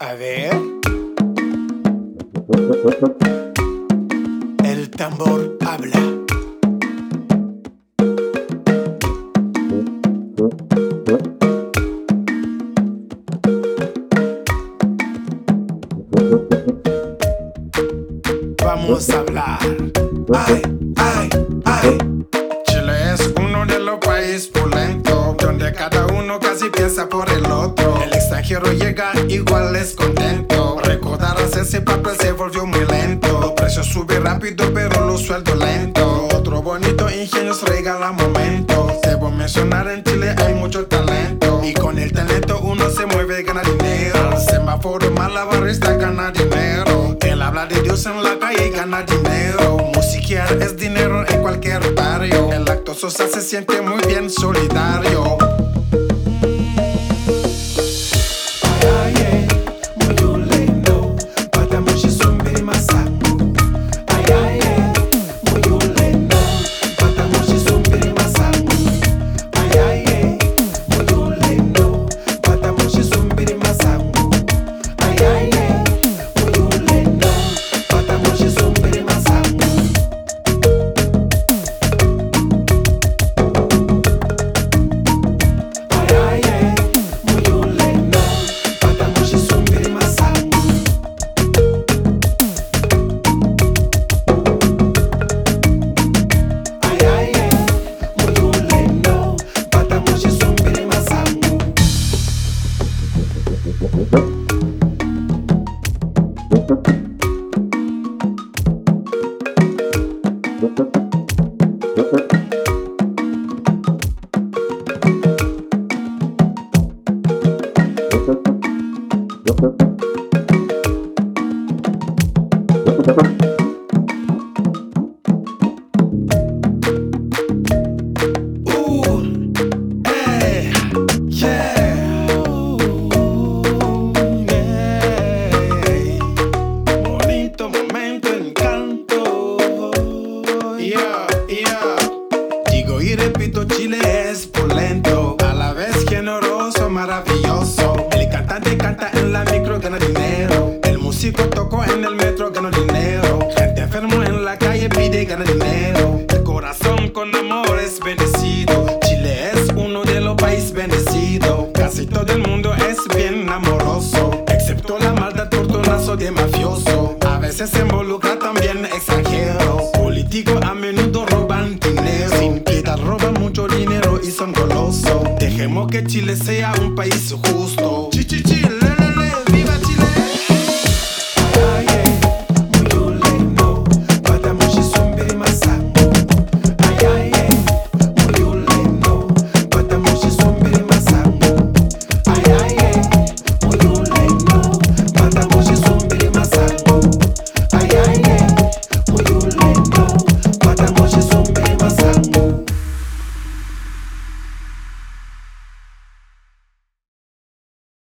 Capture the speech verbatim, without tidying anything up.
A ver. El tambor habla. Vamos a hablar. Ay, ay, ay. Chile es uno de los países pulentos, donde cada uno casi piensa por el otro. El extranjero llega igual es contento. Recordar hacerse papel se volvió muy lento. Los precios suben rápido pero los sueldos lento. Otro bonito ingenio regala momentos. Debo mencionar, en Chile hay mucho talento, y con el talento uno se mueve y gana dinero. El semáforo malabarista gana dinero. El habla de Dios en la calle gana dinero. Musiquear es dinero en cualquier barrio. El acto social se siente muy bien solidario. Digo y repito, Chile es pulento, a la vez generoso, maravilloso. El cantante canta en la micro, gana dinero. El músico tocó en el metro, gana dinero. Gente enfermo en la calle pide, gana dinero. El corazón con amor es bendecido. Chile es uno de los países bendecidos. Casi todo el mundo es bien amoroso, excepto la maldad, portonazo de mafioso. A veces se involucra también extranjero. Políticos a menudo roban dinero, sin piedad roban mucho dinero y son golosos. Dejemos que Chile sea un país justo. Chichi Chile.